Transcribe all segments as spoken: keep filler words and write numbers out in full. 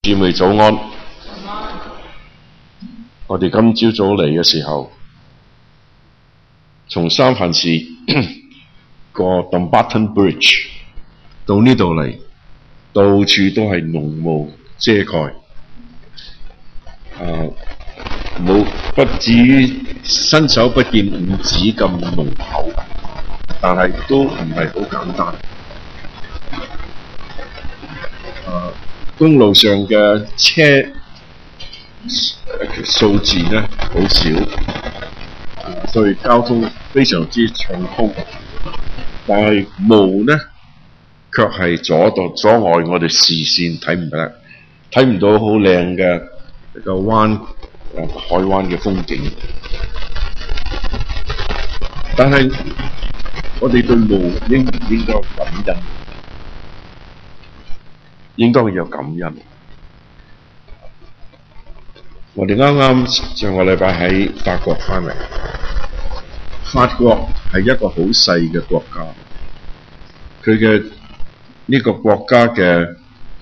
姊妹早安。我哋今朝早嚟嘅時候，從三藩市過 Dumbarton Bridge 到呢度嚟，到處都係濃霧遮蓋，啊，冇不至於伸手不見五指咁濃厚，但係都唔係好簡單。啊，公路上嘅車數字呢好少，所以交通非常之暢通。但係霧呢，卻係阻擋阻礙我哋視線，睇唔得，睇唔到好靚嘅一個灣誒海灣嘅風景。但係我哋對霧應唔應該感恩？應該有感恩。我哋啱啱上個禮拜喺法國翻嚟，法國係一個好細嘅國家，佢嘅呢個國家嘅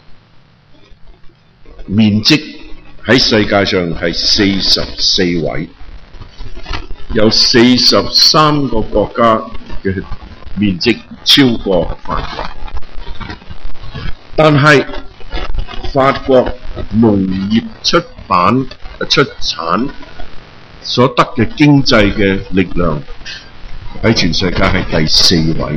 面積喺世界上係四十四位，有四十三個國家嘅面積超過法國。但係法國農業出版出產所得嘅經濟嘅力量喺全世界係第四位。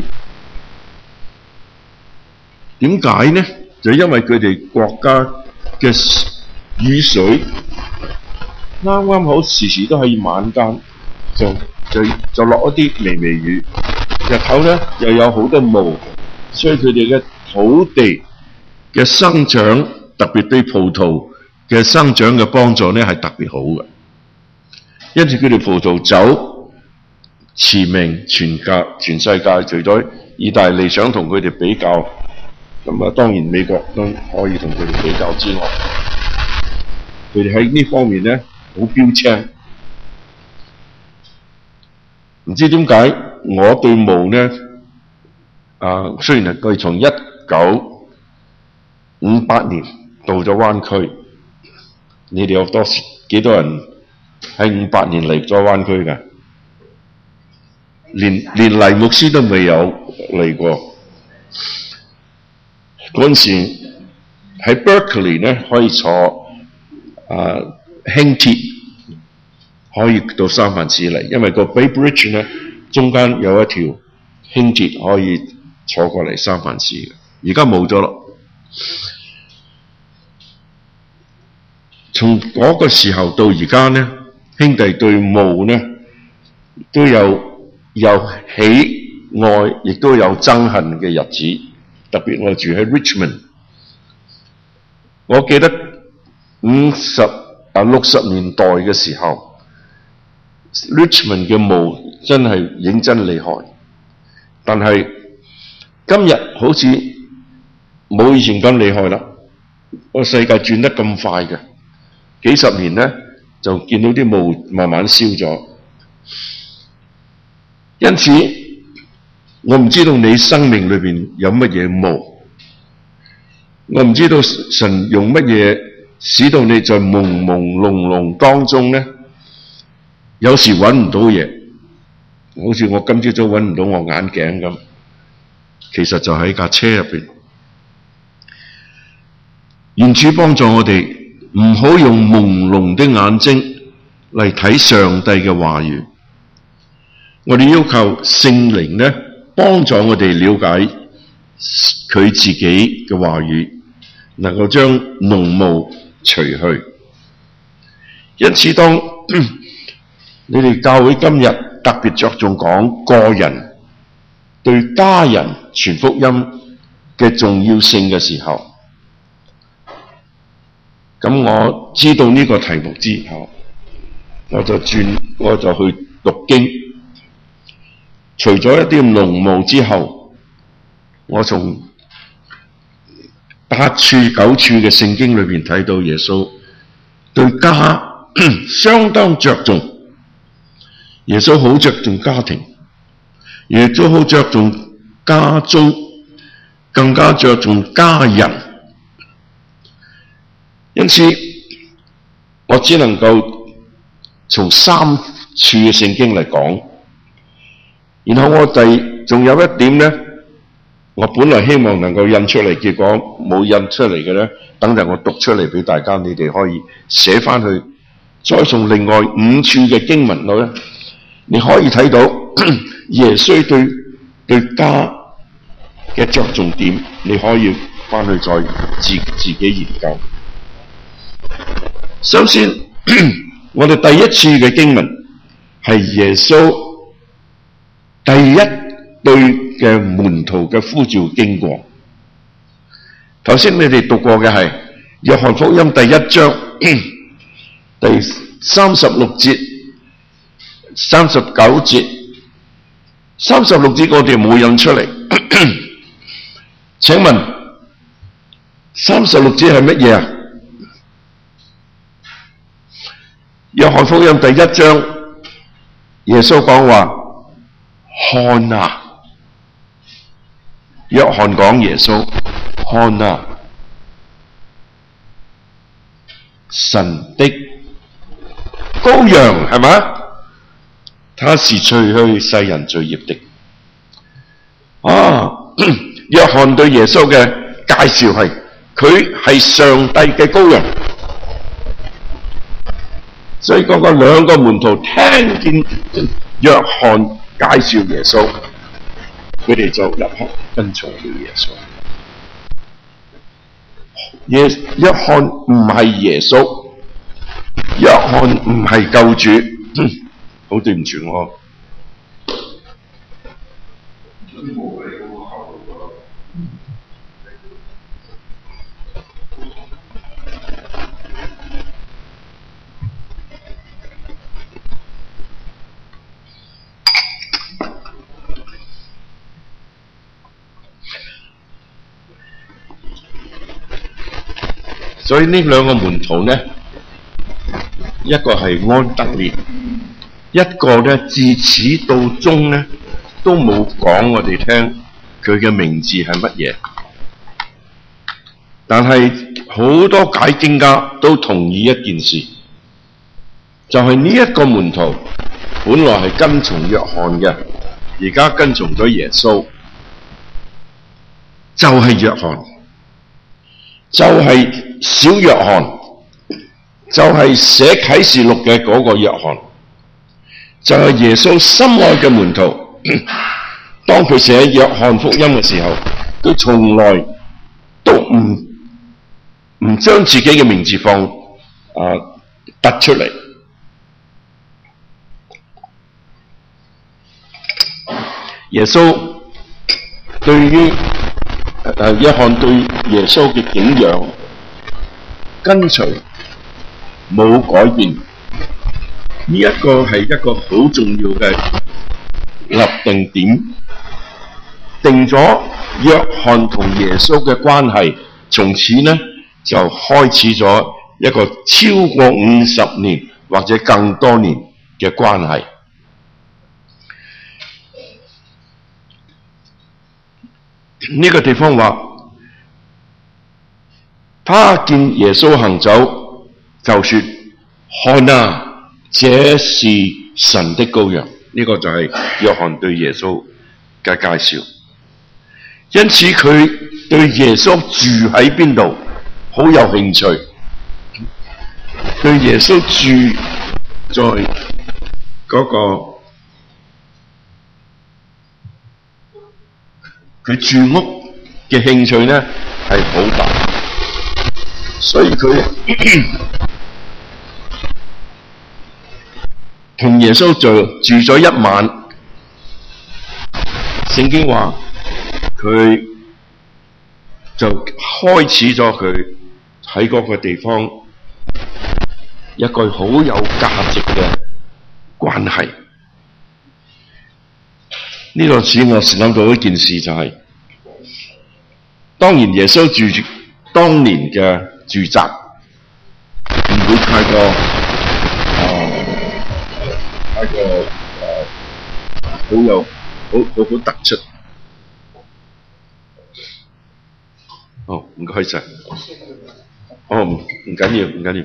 點解呢？就因為佢哋國家嘅雨水啱啱好時時都喺晚間就就就落一啲微微雨，日頭咧又有好多霧，所以佢哋嘅土地嘅生長，特別對葡萄嘅生長嘅幫助呢係特別好嘅，因此佢哋葡萄酒馳名全界全世界，除咗意大利想同佢哋比較，咁啊當然美國都可以同佢哋比較之外，佢哋喺呢方面呢好標青。唔知點解我對霧呢，啊雖然係佢從一九五八年到咗灣區，你哋有多幾多人喺五八年嚟咗灣區㗎？連連黎牧師都未有嚟過。嗰陣時喺 Berkeley 呢可以坐啊輕鐵可以到三藩市嚟，因為個 Bay Bridge 呢中間有一條輕鐵可以坐過嚟三藩市嘅，而家冇咗咯。從嗰個時候到而家呢，兄弟對霧呢都有有喜愛，亦都有憎恨嘅日子。特別我住喺 Richmond， 我記得五十啊六十年代嘅時候 ，Richmond 嘅霧真係認真厲害。但係今日好似冇以前咁厲害啦，個世界轉得咁快嘅。幾十年呢，就見到啲霧慢慢消咗。因此，我唔知道你生命裏邊有乜嘢霧，我唔知道神用乜嘢使到你在朦朦朧朧當中呢，有時揾唔到嘢，好似我今朝早揾唔到我眼鏡咁，其實就喺架車入邊。願主幫助我哋，唔好用朦朧的眼睛嚟睇上帝嘅話語。我哋要求聖靈呢幫助我哋了解佢自己嘅話語，能夠將濃霧除去。因此當你哋教會今日特別着重講個人對家人傳福音嘅重要性嘅時候，咁我知道呢個題目之後，我就轉我就去讀經。除咗一啲濃霧之後，我從八處九處嘅聖經裏邊睇到耶穌對家相當着重。耶穌好着重家庭，耶穌好着重家中，更加着重家人。 因此我只能夠從三處嘅聖經嚟講，然後我哋仲有一點呢，我本來希望能夠印出嚟，結果冇印出嚟嘅呢，等陣我讀出嚟俾大家，你哋可以寫翻去，再從另外五處嘅經文度呢，你可以睇到耶穌對對家嘅着重點，你可以翻去再自自己研究。首先，我哋第一次嘅經文係耶穌第一對嘅門徒嘅呼召經過。頭先你哋讀過嘅係約翰福音第一章第三十六節、三十九節、三十六節我哋冇印出嚟。請問三十六節係乜嘢啊？約翰福音第一章，耶穌講話看啊，約翰講耶穌看啊，神的羔羊係咪？他是除去世人罪孽的。啊，約翰對耶穌嘅介紹係佢係上帝嘅羔羊。所以嗰個兩個門徒聽見約翰介紹耶穌，佢哋就立刻跟從了耶穌。耶約翰唔係耶穌，約翰唔係救主。好對唔住我。所以呢兩個門徒呢，一個係安德烈，一個呢自始到終呢都冇講我哋聽佢嘅名字係乜嘢。但係好多解經家都同意一件事，就係呢一個門徒本來係跟從約翰嘅，而家跟從咗耶穌，就係約翰。就係小約翰，就係寫啟示錄嘅嗰個約翰，就係耶穌心愛嘅門徒。當佢寫約翰福音嘅時候，佢從來都唔唔將自己嘅名字放啊突出嚟。耶穌對於誒約翰對耶穌嘅敬仰跟隨冇改變，呢一個係一個好重要嘅立定點，定咗約翰同耶穌嘅關係，從此呢就開始咗一個超過五十年或者更多年嘅關係。呢個地方話，他見耶穌行走，就說：看啊，這是神的羔羊。呢個就係約翰對耶穌嘅介紹。因此佢對耶穌住喺邊度好有興趣，對耶穌住在嗰個佢住屋嘅興趣呢係好大，所以佢同耶穌就住咗一晚。聖經話佢就開始咗佢喺嗰個地方一個好有價值嘅關係。呢個使我諗到一件事，就係、是、當然耶穌住住當年嘅住宅唔會太過誒、呃、太過誒、呃、好有好好好突出。好，唔該晒。 哦，唔唔緊要，唔緊要。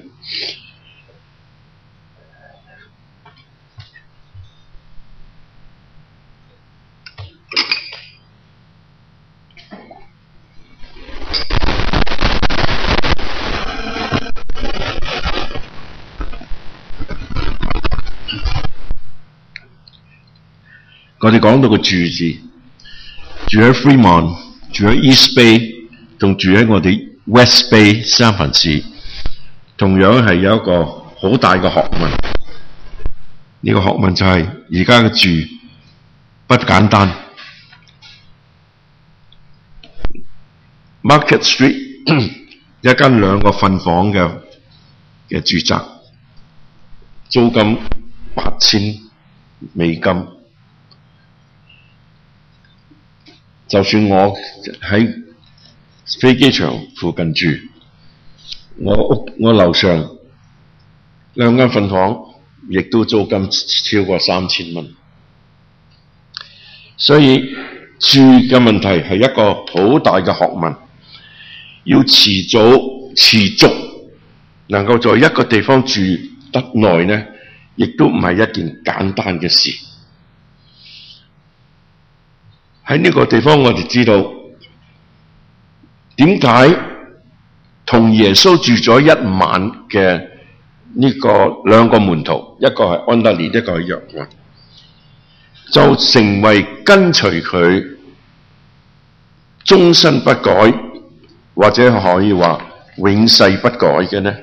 我哋講到個住字，住喺 Fremont， 住喺 East Bay， 仲住喺我哋 West Bay 三藩市，同樣係有一個好大嘅學問。呢、這個學問就係而家嘅住不簡單。Market Street 一間兩個瞓房嘅嘅住宅，租金八千美金。就算我喺飛機場附近住，我屋我樓上兩間瞓房，亦都租金超過三千蚊。所以住嘅問題係一個好大嘅學問，要持早持續能夠在一個地方住得耐呢，亦都唔係一件簡單嘅事。喺呢個地方，我哋知道點解同耶穌住咗一晚嘅呢個兩個門徒，一個係安德烈，一個係約翰，就成為跟隨佢終身不改，或者可以話永世不改嘅呢？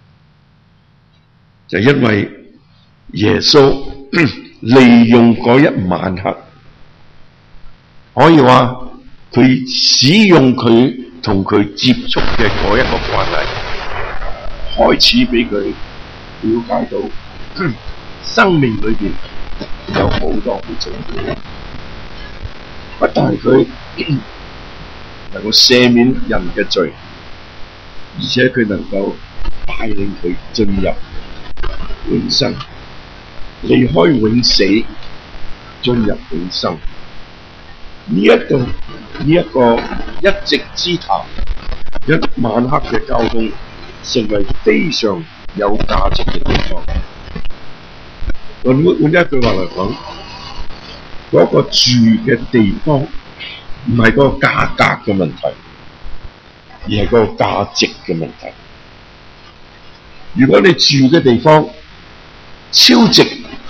就因為耶穌利用嗰一晚黑。可以話佢使用佢同佢接觸嘅嗰一個關係，開始俾佢了解到生命裏邊有好多好重要。不但係佢能夠赦免人嘅罪，而且佢能夠帶領佢進入永生，離開永死，進入永生。呢一個呢一個一席之談，一晚黑嘅交通，成為非常有價值嘅地方。換換一句話嚟講，嗰、那個住嘅地方唔係嗰個價格嘅問題，而係嗰個價值嘅問題。如果你住嘅地方超值，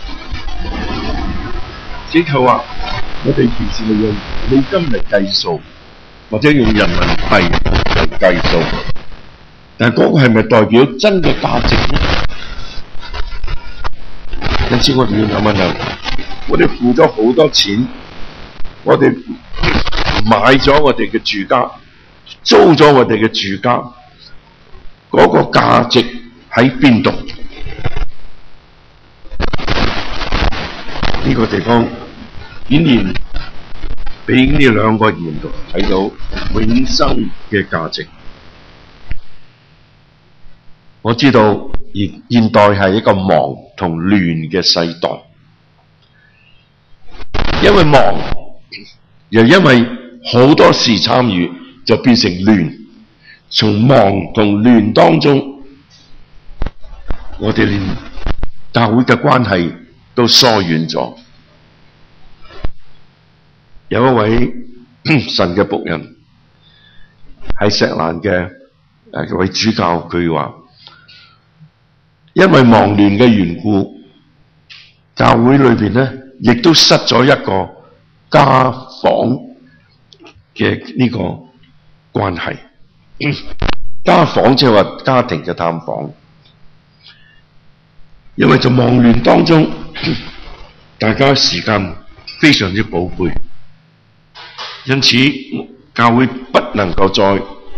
即係話我哋平時係用美金嚟計數，或者用人民幣嚟計數，但係嗰個係咪代表真嘅價值呢？因此我哋要諗一諗，我哋付咗好多錢，我哋買咗我哋嘅住家，租咗我哋嘅住家，嗰、那個價值喺邊度？呢、這個地方顯然俾呢兩個門徒睇到永生嘅價值。我知道現現代係一個忙同亂嘅世代，因為忙，又因為好多事參與，就變成亂。從忙同亂當中，我哋連教會嘅關係都疏遠咗。有一位神嘅僕人喺石蘭嘅誒位主教，佢話：因為忙亂嘅緣故，教會裏邊咧亦都失咗一個家訪嘅呢個關係。家訪即係話家庭嘅探訪，因為在忙亂當中，大家時間非常之寶貝。因此，教會不能夠再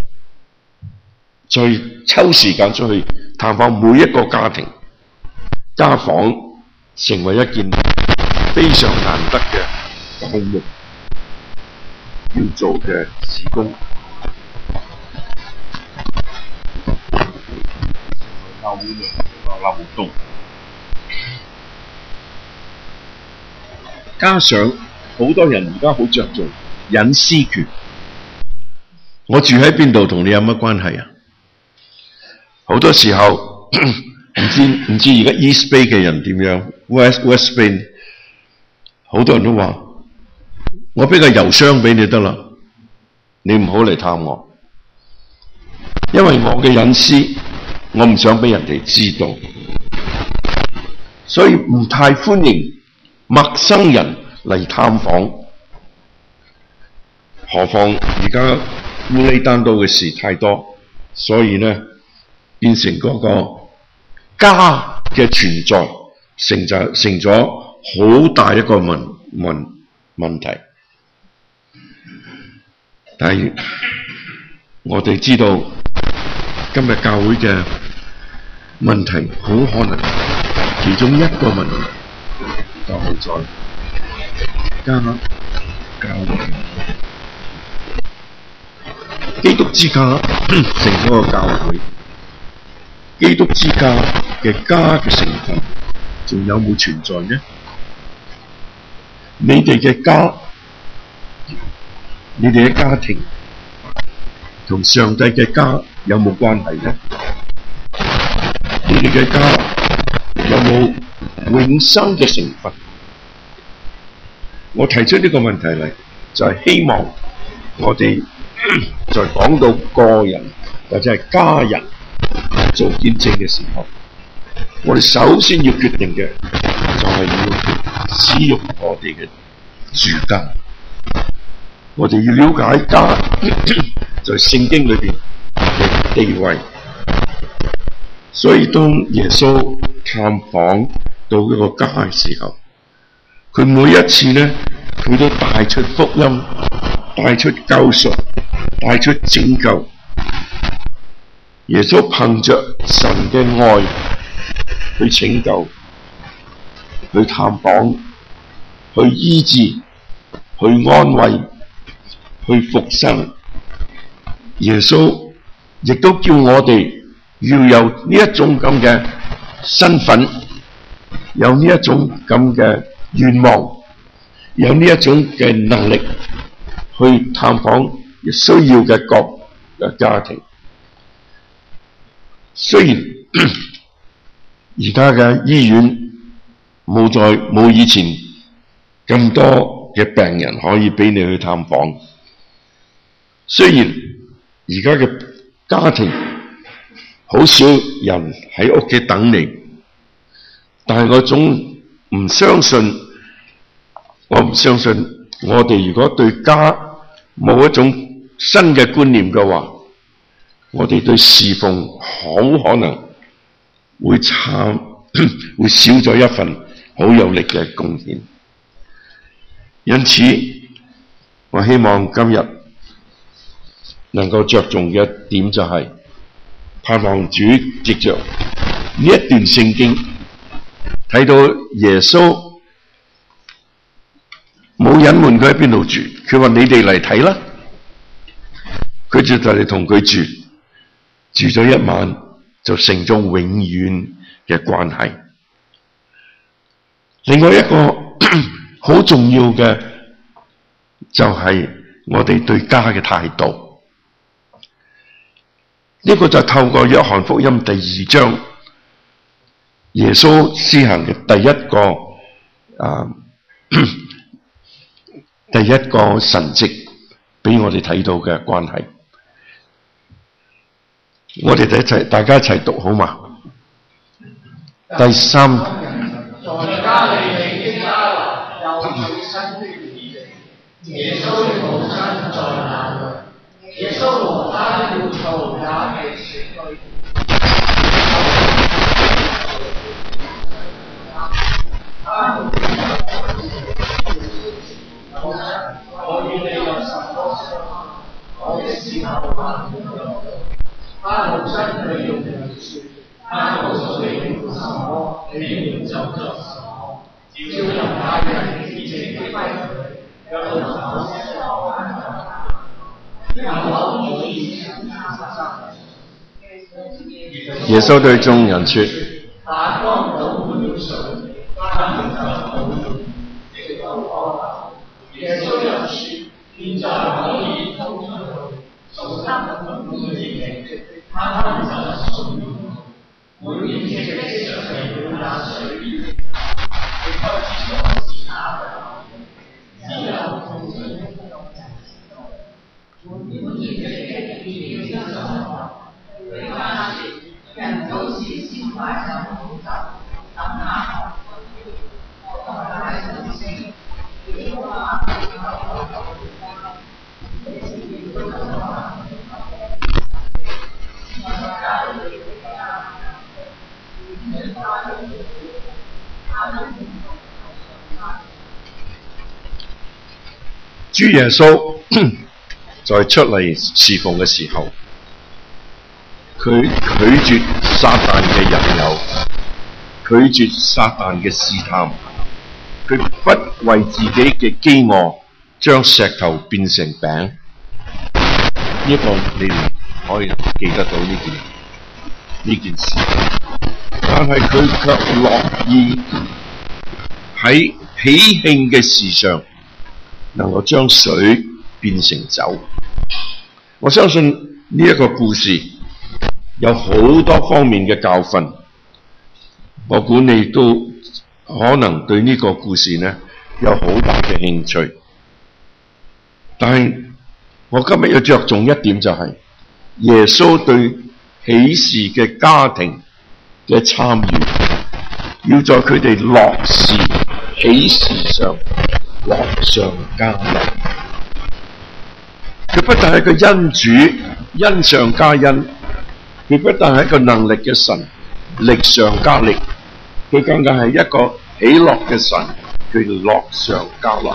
再抽時間出去探訪每一個家庭，家訪成為一件非常難得嘅項目，要做嘅事工。教會嘅漏洞，加上好多人而家好着重隱私權，我住喺邊度同你有乜關係啊？ 好多時候唔知唔知而家 East Bay 嘅人點樣 ，West West Bay 好多人都話：我俾個郵箱俾你得啦，你唔好嚟探我，因為我嘅隱私我唔想俾人哋知道，所以唔太歡迎陌生人嚟探訪。何況而家烏哩單刀嘅事太多，所以呢變成嗰個家嘅存在成就成咗好大一個問問問題。但係我哋知道今日教會嘅問題好可能其中一個問題就係在家教會。基督之家成咗個教會，基督之家嘅家嘅成分仲有冇存在呢？你哋嘅家，你哋嘅家庭同上帝嘅家有冇關係呢？你哋嘅家有冇永生嘅成分？我提出呢個問題嚟，就係希望我哋在講到個人或者係家人做見證嘅時候，我哋首先要決定嘅就係要使用我哋嘅住家。我哋要了解家在聖經裏邊嘅地位。所以當耶穌探訪到一個家嘅時候，佢每一次呢，佢都帶出福音，帶出救贖，帶出拯救。耶穌憑着神嘅愛去拯救，去探訪，去醫治，去安慰，去復生。耶穌亦都叫我哋要有呢一種咁嘅身份，有呢一種咁嘅願望，有呢一種嘅能力去探訪需要嘅各嘅家庭。雖然而家嘅醫院冇再冇以前咁多嘅病人可以俾你去探訪，雖然而家嘅家庭好少人喺屋企等你，但係我總唔相信，我唔相信我哋如果對家冇一種新嘅觀念嘅話，我哋對侍奉好可能會差，會少咗一份好有力嘅貢獻。因此，我希望今日能夠着重嘅一點就係、是，盼望主藉着呢一段聖經睇到耶穌冇隱瞞佢喺邊度住，佢話你哋嚟睇啦，佢就就嚟同佢住。住咗一晚就成咗永遠嘅關係。另外一個好重要嘅就係我哋對家嘅態度。呢個就透過約翰福音第二章耶穌施行嘅第一個啊第一個神蹟俾我哋睇到嘅關係。我哋一齊，大家一齊讀好嘛？第三，在加利利的迦拿有最新的異象，耶穌的母親在那裏，耶穌和他的門徒也被選去。我與你有什麼相合？我的時候還沒有。他母親對用人說：他告訴你們什麼，你們就作什麼。照猶太人潔淨的規矩，有口些所關有口可以傳三耶穌對眾人說：把缸倒滿了水，他們就倒了，直到河口。耶穌又說：現在可以通出去，從他們滿意嘅，他們就順主耶穌在出嚟侍奉嘅時候，佢拒絕撒旦嘅引誘，拒絕撒旦嘅試探，佢不為自己嘅飢餓將石頭變成餅。呢、這個你哋可以記得到呢件呢件事，但係佢卻樂意喺喜慶嘅事上能夠將水變成酒。我相信呢一個故事有好多方面嘅教訓，我估你都可能對呢個故事呢有好大嘅興趣。但係我今日要着重一點，就係耶穌對喜事嘅家庭嘅參與，要在佢哋樂事喜事上樂上加樂。佢不但係個恩主，恩上加恩，佢不但係一個能力嘅神，力上加力，佢更加係一個喜樂嘅神，佢樂上加樂。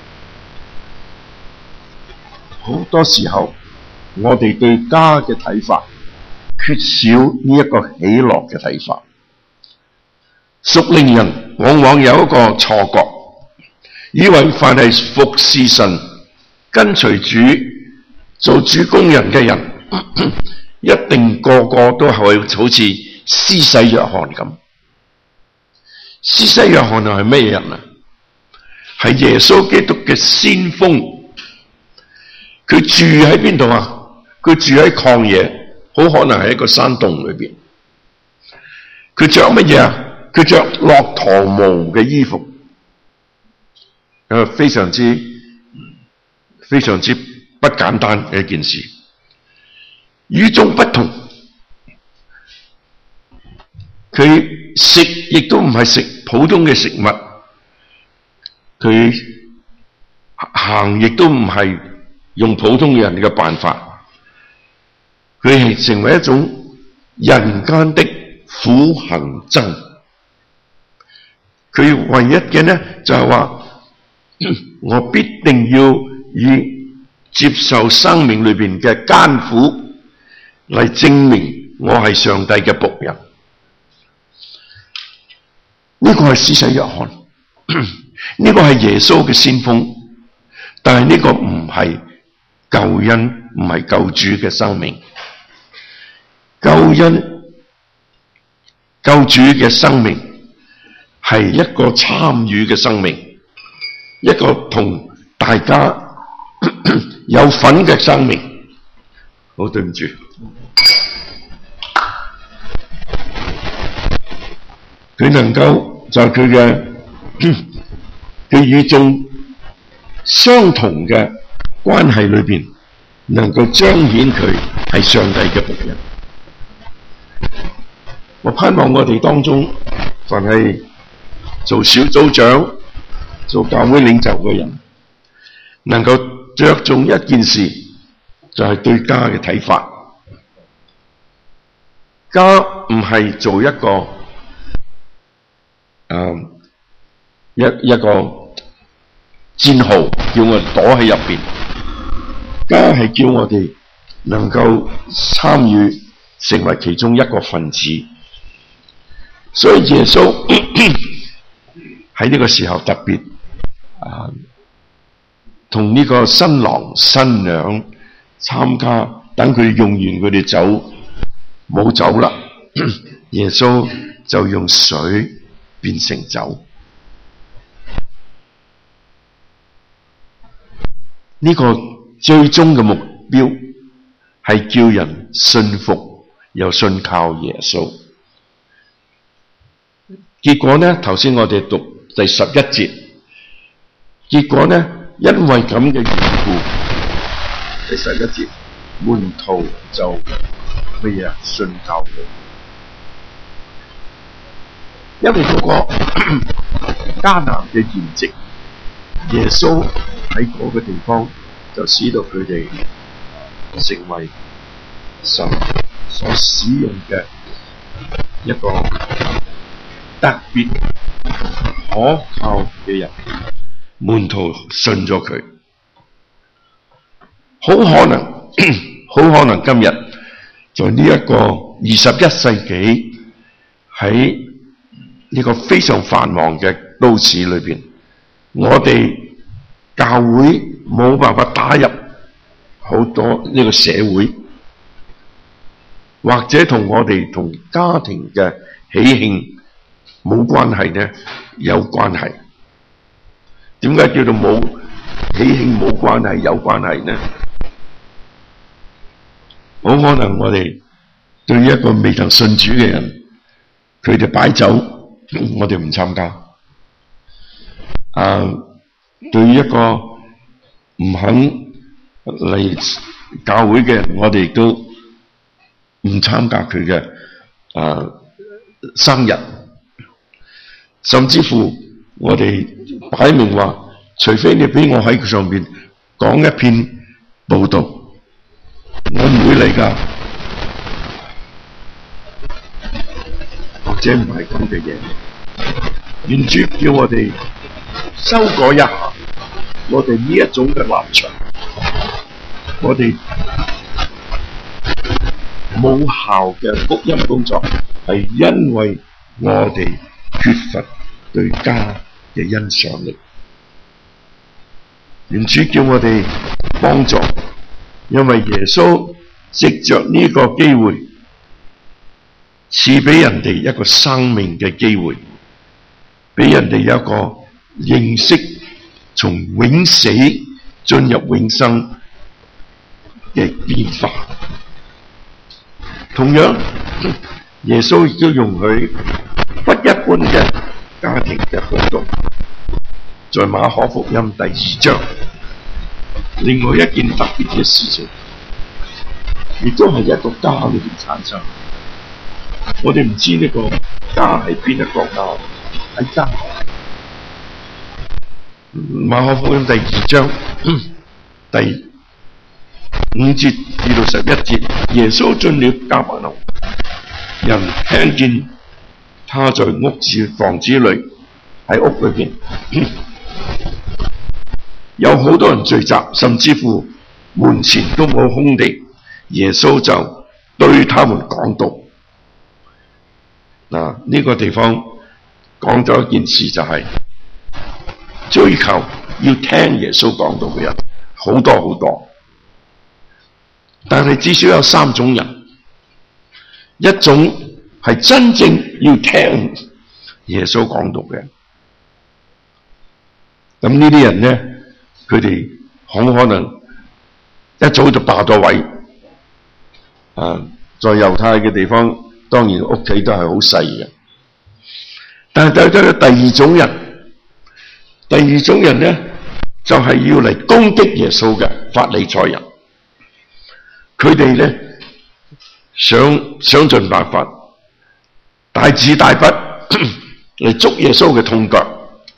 好多時候我哋對家嘅睇法缺少呢一個喜樂嘅睇法。屬靈人往往有一個錯覺，以為凡係服侍神、跟隨主、做主工人嘅人，一定個個都係好似施洗約翰咁。施洗約翰係咩人啊？係耶穌基督嘅先鋒。佢住喺邊度啊？佢住喺曠野，好可能係一個山洞裏邊。佢着乜嘢啊？佢着駱駝毛嘅衣服，誒，非常之非常之不簡單嘅一件事。與眾不同，佢食亦都唔係食普通嘅食物，佢行亦都唔係用普通嘅人嘅辦法，佢係成為一種人間的苦行僧。佢唯一嘅呢就係話，我必定要以接受生命裏邊嘅艱苦嚟證明我係上帝嘅僕人。呢個係施洗約翰，呢個係耶穌嘅先鋒，但係呢個唔係救恩，唔係救主嘅生命。救恩救主嘅生命係一個參與嘅生命，一個同大家有份嘅生命。好，對唔住，佢能夠在佢嘅佢與眾相同嘅關係裏邊，能夠彰顯佢係上帝嘅僕人。我盼望我哋當中凡係做小組長、做教會領袖嘅人，能夠着重一件事，就係對家嘅睇法。家唔係做一個誒一一個戰壕，叫我哋躲喺入邊。家係叫我哋能夠參與，成為其中一個分子。所以耶穌喺呢個時候特別啊，同呢個新郎新娘參加，等佢用完佢哋酒冇酒啦，耶穌就用水變成酒。呢、這個最終嘅目標係叫人信服又信靠耶穌。結果呢，頭先我哋讀第十一節，結果呢，因為咁嘅緣故，第十一節門徒就乜嘢啊？信靠佢。因為嗰個迦南嘅筵席，耶穌喺嗰個地方就使到佢哋成為神所使用嘅一個特別可靠嘅人，門徒信咗佢，好可能，好可能今日在呢一個二十一世紀喺呢個非常繁忙嘅都市裏邊，我哋教會冇辦法打入好多呢個社會，或者同我哋同家庭嘅喜慶冇關係呢？有關係。點解叫做冇喜慶冇關係有關係呢？好可能我哋對於一個未曾信主嘅人，佢哋擺酒，我哋唔參加。啊，對於一個唔肯嚟教會嘅人，我哋亦都唔參加佢嘅啊生日，甚至乎我哋擺明話，除非你俾我喺佢上邊講一篇報道，我唔會嚟㗎。或者唔係咁嘅嘢，願主叫我哋修改一下我哋呢一種嘅立場，我哋冇效嘅福音工作係因為我哋缺乏對家嘅欣賞力。願主叫我哋幫助，因為耶穌藉着呢個機會賜俾人哋一個生命嘅機會，俾人哋有一個認識從永死進入永生嘅變化。同樣，耶穌亦都容許不一般嘅家庭嘅活動，在馬可福音第二章，另外一件特別嘅事情，亦都係一個家裏邊產生。我哋唔知呢個家係邊一個家，喺家。馬可福音第二章第五節至到十一節，耶穌進了迦百農，人聽見他在屋子房子裏，喺屋裏邊有好多人聚集，甚至乎門前都冇空地，耶穌就對他們講道。嗱，呢個地方講咗一件事，就係追求要聽耶穌講道嘅人好多好多，但係至少有三種人，一種係真正要聽耶穌講道嘅人，咁呢啲人呢，佢哋好可能一早就霸咗位。啊，在猶太嘅地方，當然屋企都係好細嘅，但係對咗第二種人，第二種人呢，就係、是、要嚟攻擊耶穌嘅法利賽人。佢哋呢，想想盡辦法，大字大筆嚟捉耶穌嘅痛腳。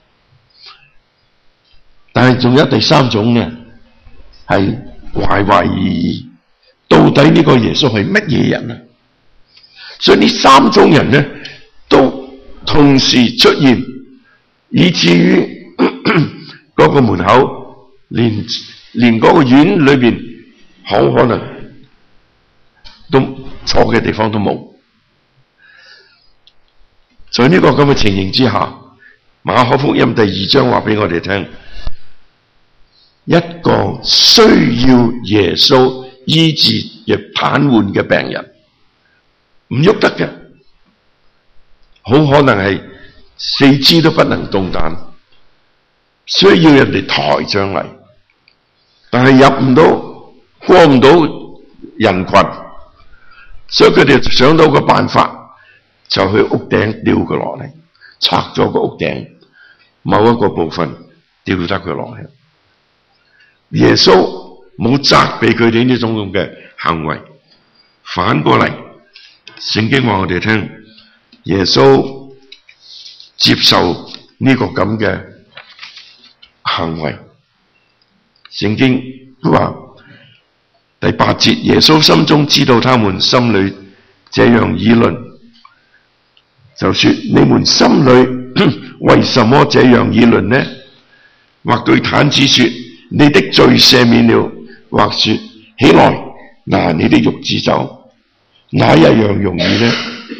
但係仲有第三種呢，係懷懷疑疑，到底呢個耶穌係乜嘢人啊？所以呢三種人呢，都同時出現，以至於嗰個門口連連嗰個院裏邊好可能都坐嘅地方都冇。在呢個咁嘅情形之下，馬可福音第二章話俾我哋聽，一個需要耶穌醫治嘅癱瘓嘅病人，唔喐得嘅，好可能係四肢都不能動彈，需要人哋抬上嚟，但係入唔到，過唔到人群，所以佢哋想到個辦法，就去屋頂吊佢落嚟，拆咗個屋頂某一個部分，吊得佢落嚟。耶穌冇責備佢哋呢種咁嘅行為，反過嚟，聖經話我哋聽，耶穌接受呢個咁嘅行為。聖經話第八節，耶穌心中知道他們心裏這樣議論， 就說你們心裏為什麼這樣議論呢？或對癱子說你的罪赦免了，或說起來拿你的褥子走，哪一樣容易呢？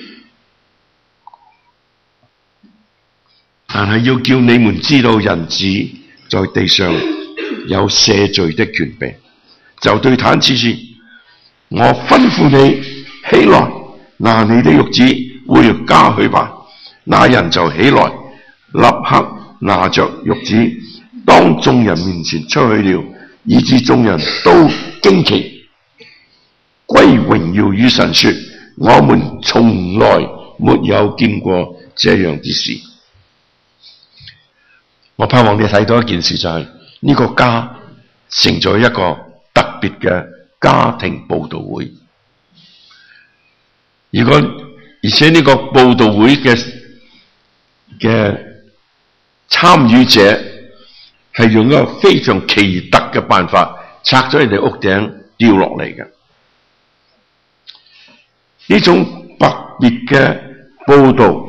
但係要叫你們知道人子在地上有赦罪的權柄，就對癱子說，我吩咐你起來，拿你的褥子回家去吧。那人就起來，立刻拿着褥子當眾人面前出去了，以致眾人都驚奇，歸榮耀與神說，我們從來沒有見過這樣的事。我盼望你睇到一件事，就係呢個家成咗一個特別嘅家庭佈道會。如果而且呢個佈道會嘅嘅參與者係用一個非常奇特嘅辦法拆咗人哋屋頂掉落嚟嘅，呢種特別嘅佈道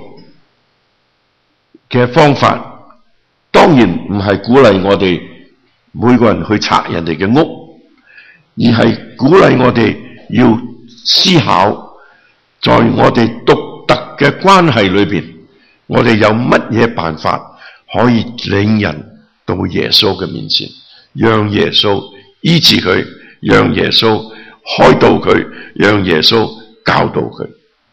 嘅方法，當然唔係鼓勵我哋每個人去拆人哋嘅屋，而係鼓勵我哋要思考，在我哋獨特嘅關係裏邊，我哋有乜嘢辦法可以領人到耶穌嘅面前，讓耶穌醫治佢，讓耶穌開導佢，讓耶穌教導佢。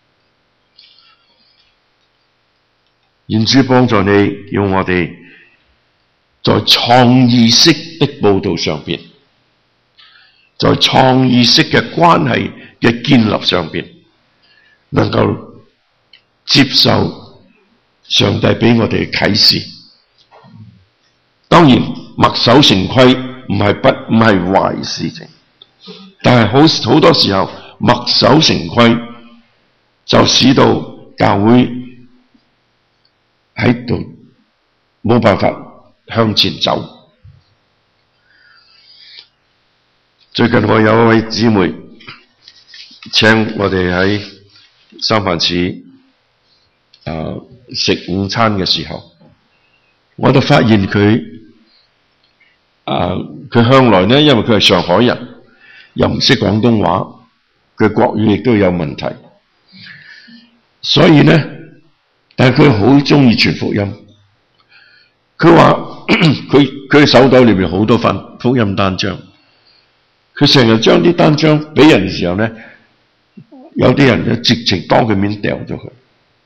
願主幫助你，要我哋在創意式的佈道上邊，在創意式嘅關係嘅建立上邊，能夠接受上帝俾我哋嘅啟示。當然墨守成規唔係不唔係壞事情，但係好好多時候墨守成規就使到教會喺度冇辦法向前走。最近我有一位姊妹請我哋喺三藩市啊食午餐嘅時候，我就發現佢啊佢向來呢，因為佢係上海人，又唔識廣東話，佢國語亦都有問題，所以呢，但係佢好鍾意傳福音。佢話佢佢手袋裏面好多份福音單張，佢成日將啲單張俾人嘅時候呢，有啲人就直情當佢面掉咗佢。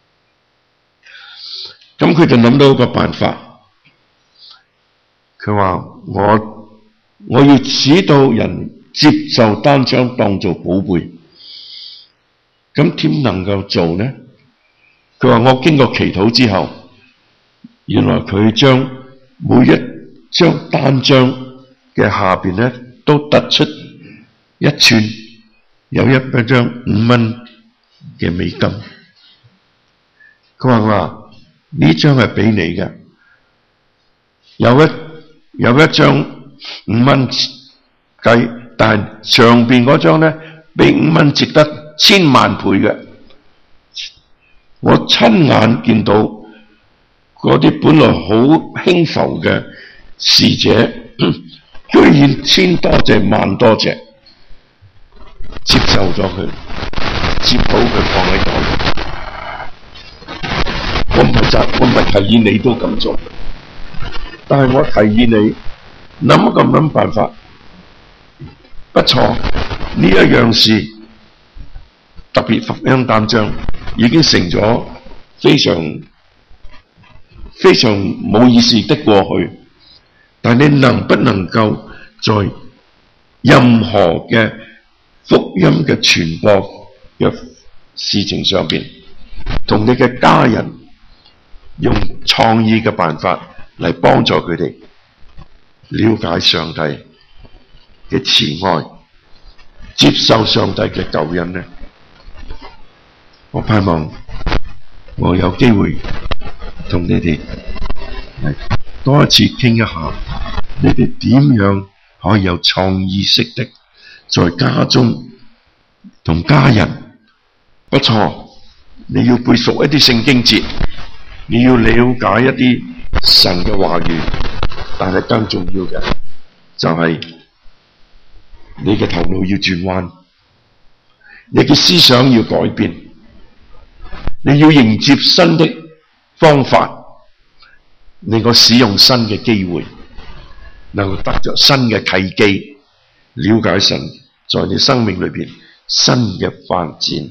咁佢就諗到一個辦法，佢話我我要使到人接受單張當做寶貝，咁點能夠做呢？佢話我經過祈禱之後，原來佢將每一張單張嘅下邊咧都突出一寸，有一一張五蚊嘅美金。佢話我話呢張係俾你嘅，有一有一張五蚊計，但係上邊嗰張咧比五蚊值得千萬倍嘅。我親眼見到嗰啲本來好輕浮嘅侍者，居然千多謝萬多謝接受咗佢，接好佢放喺袋裏。我唔係責，我唔係提議你都咁做，但係我提議你諗一個諗辦法，不錯，呢一樣事特別福音單張已經成咗非常非常冇意思的過去，但你能不能夠在任何嘅福音嘅傳播嘅事情上邊，同你嘅家人用創意嘅辦法嚟幫助佢哋了解上帝嘅慈愛，接受上帝嘅救恩呢？我盼望我有機會同你哋多一次傾一下，你哋點樣可以有創意式的在家中同家人，不錯， 你要背熟一啲聖經節，你要了解一啲神嘅話語，但係更重要嘅就係你嘅頭腦要轉彎，你嘅思想要改變，你要迎接新的方法，能夠使用新嘅機會，能夠得着新嘅契機，了解神在你生命裏邊新嘅發展。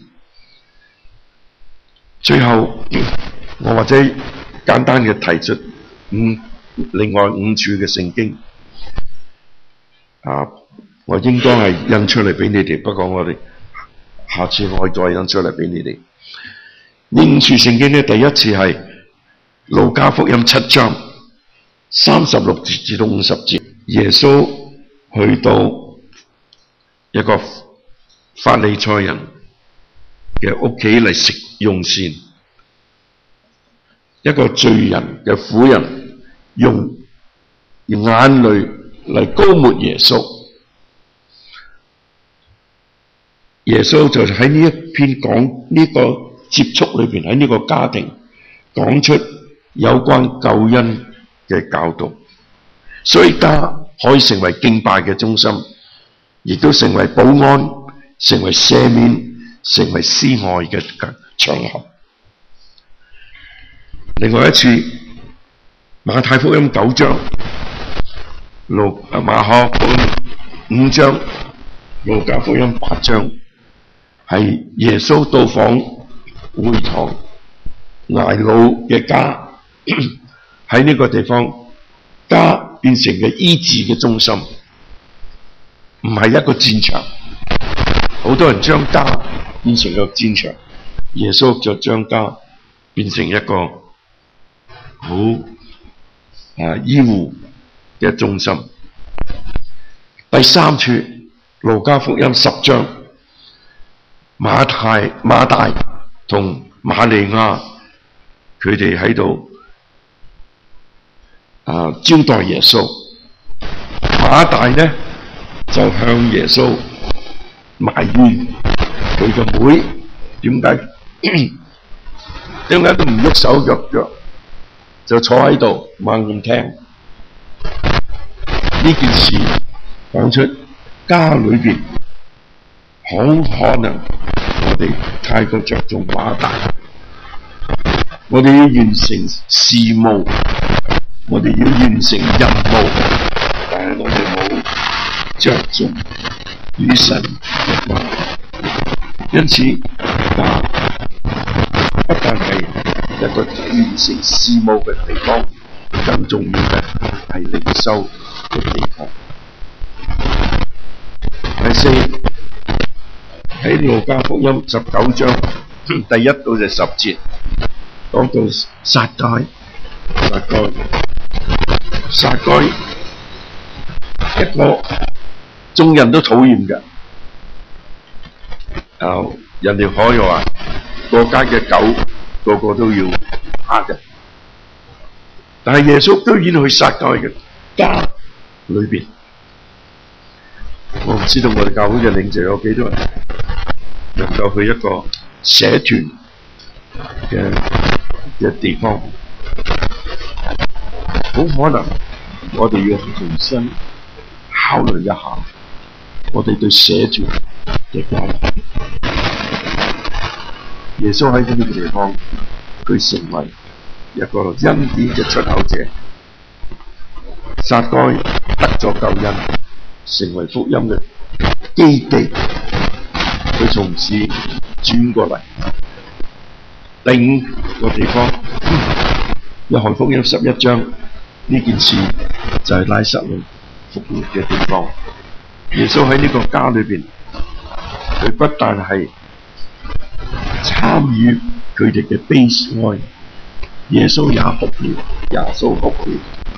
最後我或者簡單嘅提出五另外五處嘅聖經啊，我應該係印出嚟俾你哋，不過我哋下次我再印出嚟俾你哋。呢五處聖經呢，第一次係路加福音七章三十六節至到五十節，耶穌去到一個法利賽人嘅屋企嚟食用膳，一個罪人嘅婦人用眼淚嚟膏抹耶穌，耶穌就喺呢一篇講呢個接觸裏邊，喺呢個家庭講出有關救恩嘅教導，所以家可以成為敬拜嘅中心，亦都成為保安，成為赦免，成為施愛嘅場合。另外一次，馬太福音九章，路馬可福音五章，路加福音八章，係耶穌到訪會堂睚魯嘅家，喺呢個地方，家變成嘅醫治嘅中心，唔係一個戰場。好多人將家變成個戰場，耶穌就將家變成一個好啊醫護嘅中心。第三處，路加福音十章，馬太馬大同瑪利亞佢哋喺度啊招待耶穌。馬大呢就向耶穌埋怨佢個妹點解點解都唔喐手喐腳，就坐喺度猛咁聽。呢件事講出家裏邊好可能我哋太過着重馬大，我哋要完成事務，我哋要完成任務，但係我哋冇着重與神嘅關係。因此家不但係一個完成事務嘅地方，更重要嘅係靈修嘅地方。第四，喺路加福音十九章第一到第十節，講到撒該，撒該，撒該，一個眾人都討厭嘅。啊！人哋可以話過街嘅狗個個都要嚇嘅，但係耶穌居然去撒該嘅家裏邊。我唔知道我哋教會嘅領袖有幾多人能夠去一個社團嘅嘅地方，好可能我哋要重新考慮一下我哋對社團嘅關係。耶穌喺呢個地方，佢成為一個恩典嘅出口者。撒該得咗救恩，成為福音嘅基地。佢從此轉過嚟。第五個地方，約翰福音十一章，呢件事就係拉撒路復活嘅地方。耶穌喺呢個家裏邊，佢不但係參與佢哋嘅悲哀，耶穌也復活，耶穌復活。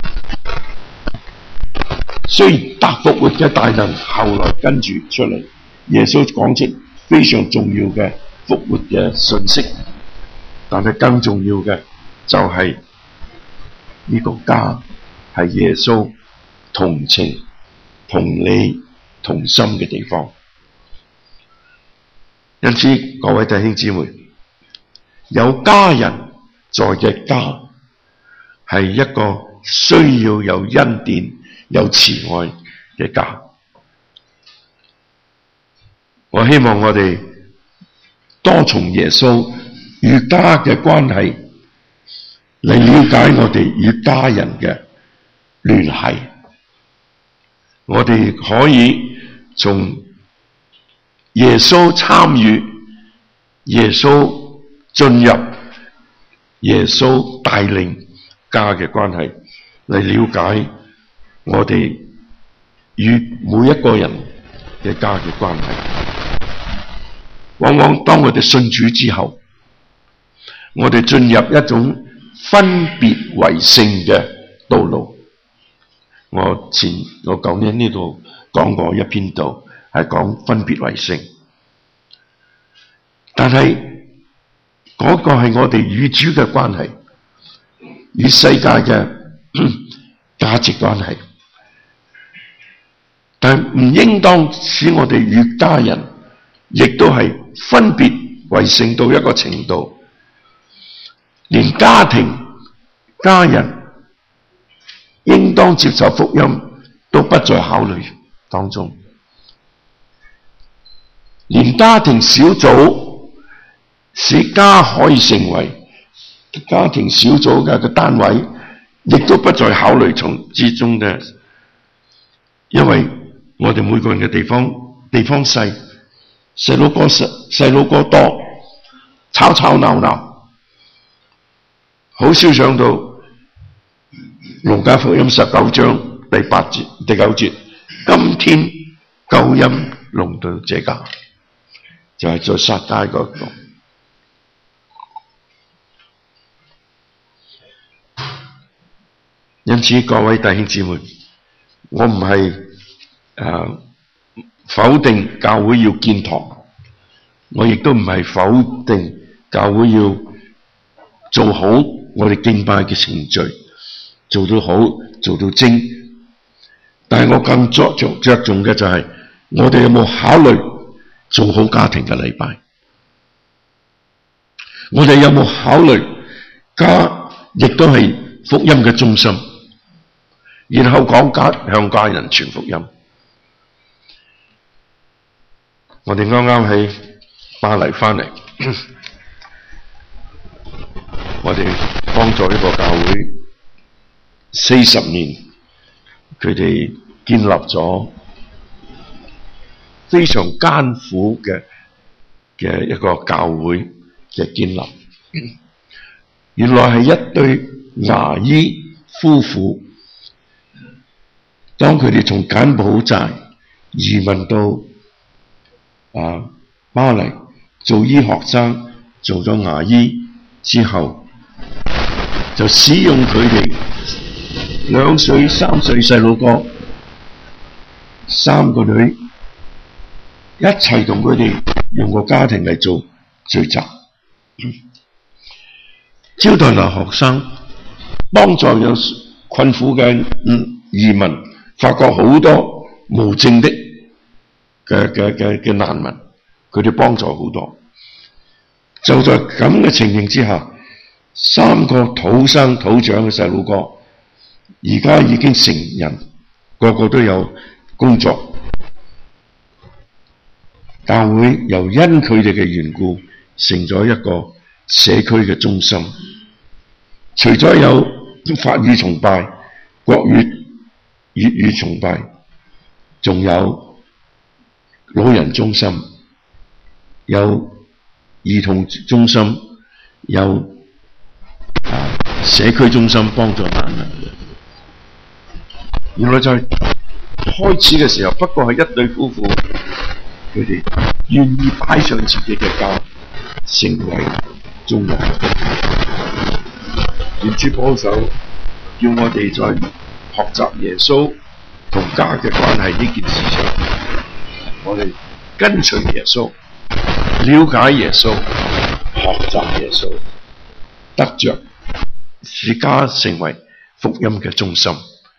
雖然得復活嘅大能後來跟住出嚟，耶穌講出非常重要嘅復活嘅信息，但係更重要嘅就係呢個家係耶穌同情、同理、同心嘅地方。因此，各位弟兄姊妹， 有家人在嘅家，係一個需要有恩典、有慈愛嘅家。我希望我哋多從耶穌與家嘅關係嚟了解我哋與家人嘅聯繫。我哋可以從耶穌參與、耶穌進入、耶穌帶領家嘅關係嚟了解我哋與每一個人嘅家嘅關係。往往當我哋信主之後，我哋進入一種分別為聖嘅道路。我前我舊年呢度講過一篇道，係講分別為聖。但係嗰個係我哋與主嘅關係，與世界嘅價值關係，但唔應當使我哋與家人亦都係分別為聖到一個程度，連家庭、家人應當接受福音都不在考慮當中，連家庭小組使家可以成為家庭小組嘅個單位，亦都不在考慮從之中嘅，因為我哋每個人嘅地方地方細，細佬哥細細佬哥多，吵吵鬧鬧，好少想到路加福音十九章第八節、第九節，今天救恩臨到這家，就係在撒該嗰度。因此，各位弟兄姊妹，我唔係誒否定教會要建堂，我亦都唔係否定教會要做好我哋敬拜嘅程序，做到好，做到精。但係我更着重着重嘅就係、是，我哋有冇考慮做好家庭嘅禮拜？我哋有冇考慮家亦都係福音嘅中心？然後講家向家人傳福音。我哋啱啱喺巴黎翻嚟，我哋幫助呢個教會四十年，佢哋建立咗非常艱苦嘅嘅一個教會嘅建立。原來係一對牙醫夫婦。當佢哋從柬埔寨移民到啊巴黎做醫學生，做咗牙醫之後，就使用佢哋兩歲、三歲細路哥，三個女一齊同佢哋用個家庭嚟做聚集，招待留學生，幫助有困苦嘅移民。發覺好多無證的嘅嘅嘅嘅難民，佢哋幫助好多。就在咁嘅情形之下，三個土生土長嘅細路哥，而家已經成人，個個都有工作。教會又因佢哋嘅緣故，成咗一個社區嘅中心。除咗有法語崇拜、國語粵語崇拜，仲有老人中心，有兒童中心，有啊社區中心幫助難民嘅。原來就係開始嘅時候，不過係一對夫婦，佢哋願意擺上自己嘅家，成為中人。願主保守，叫我哋在學習耶穌同家嘅關係呢件事上，我哋跟隨耶穌，了解耶穌，學習耶穌，得着使家成為福音嘅中心。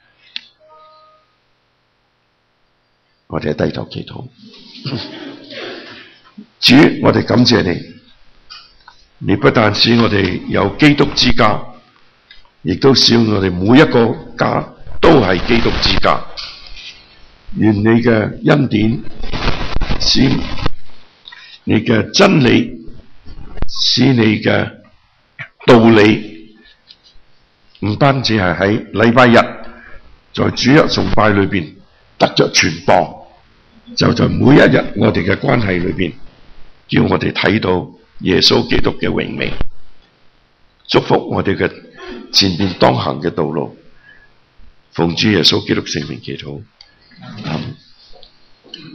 我哋低頭祈禱，主，我哋感謝你， 你不但使我哋有基督之家，亦都使我哋每一個家都係基督之家。願你嘅恩典使你嘅真理，使你嘅道理，唔單止係喺禮拜日在主日崇拜裏邊得着傳播，就在每一日我哋嘅關係裏邊，叫我哋睇到耶穌基督嘅榮美。祝福我哋嘅前面當行嘅道路，奉主耶穌基督聖名祈禱。阿們。